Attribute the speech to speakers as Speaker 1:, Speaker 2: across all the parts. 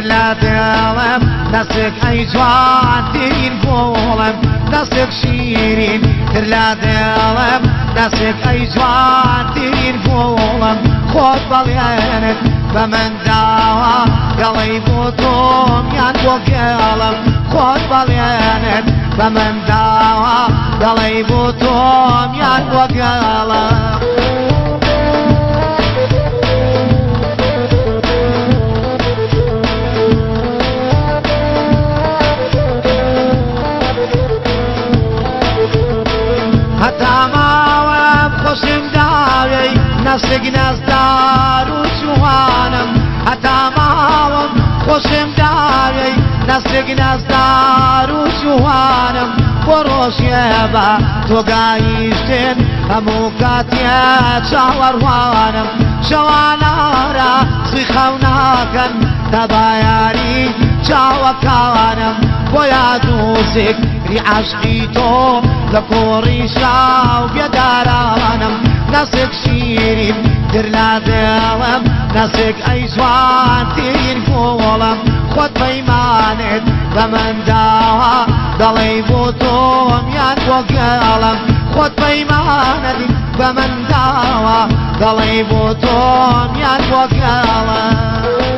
Speaker 1: لا دلم نسك أي جوان ترين قولم نسك شيرين لا دلم نسك أي جوان ترين قولم خود بليانك بمن داوا قلي بوتوم يان وقلم خود بليانك بمن داوا قلي بوتوم يان وقلم خوشم داوی نسگ نزدار و جوانم حتی ماوم خوشم داوی نسگ نزدار و جوانم بروشیه با تو گایشتن همو کاتیه چاوروانم شوانارا سخوناکن تبایاری چاوکانم بویا دوزک ری عشقی تو لكوري شاو بيدارانم نسك شيرين در لا دلم نسك أي جوان تين قولم خود بيمانت بمن داوا دلي بوتوم يان وقلم خود بيمانت بمن داوا دلي بوتوم يان وقلم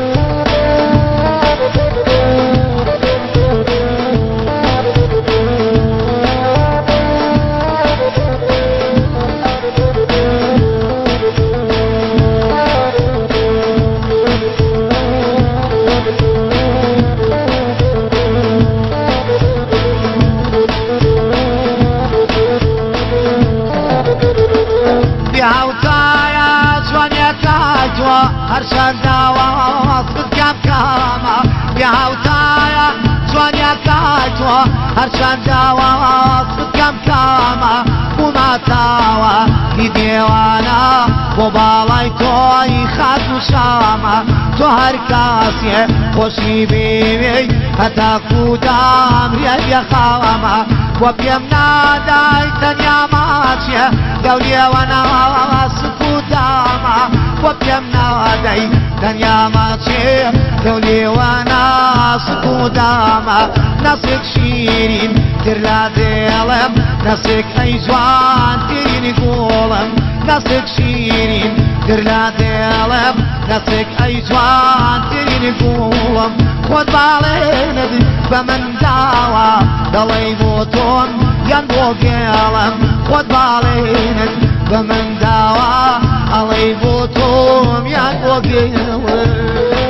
Speaker 1: هرشان داوا صد كام كاما بيعوتايا جوانيا كايتوا هرشان داوا صد كام كاما وما تاوا لديوانا وبالاي توي خاد وشاما تو هر كاسي خوشي بيبي هتا كودام ريال يا خاما وبيمنا داي تنيا ماشيا دولي وانا سكوداما وبيمنا داي تنيا ماشيا دولي وانا سكوداما نسك شيرين ترلا ديلم نسك أي جوان ترين قولم نسك شيرين ترلا ديلم نسك أي جوان ترين قولم خود بالينا بمن داوا دلي بوتون يان بوقلم خود بالينا بمن داوا علي بوتون يان بوقلم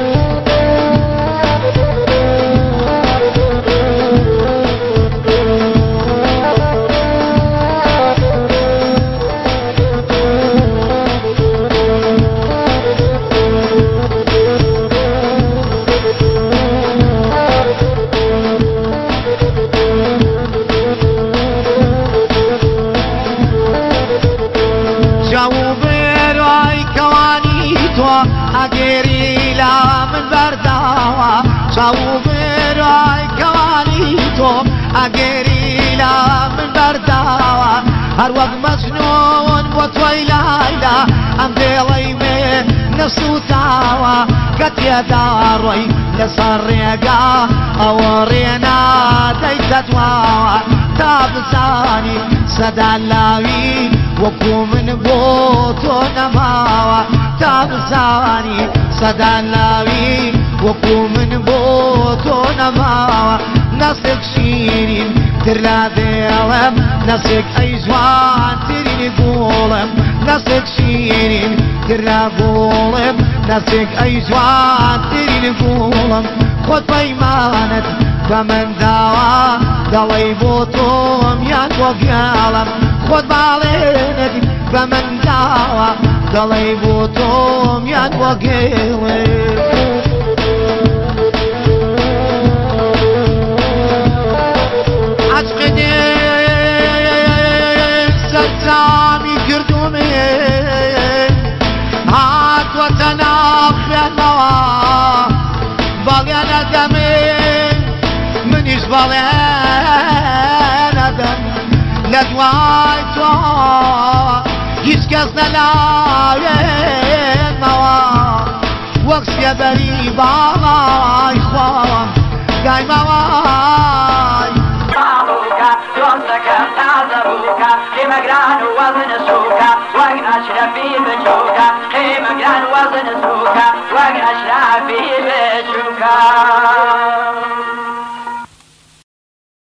Speaker 1: أجري لا من برداوا شاو براي كوانيتو أجري لا من برداوا هر وقت مجنون وطوي لايلا أم ديلي من نفسو تاوا قد يداروي لصريقا أورينا ديت دواوا تابزاني صدى اللاوي وكو من بوتو نماوا تابزاني صدى اللاوي وكو من بوتو نماوا نسك شيرين ترلا ديلم نسك أي جوان ترين قولم نسك شيرين ترلا قولم نسك أي جوان ترين قولم خود بيمانت بمن داوا دلي بوتوم يان وقلم خود بالينا بمن داوا دلي بوتوم يان وقلم عشقني سلسامي كردومي هات وتناخي النوا باليانا دمي منيش باليانا دم لدواي توا يشكسنا لاوين نوا وقس يا بري بالاي
Speaker 2: سوكا وقنا أشرفي بشوكا خيمة قران وزن سوكا وقنا أشرفي بشوكا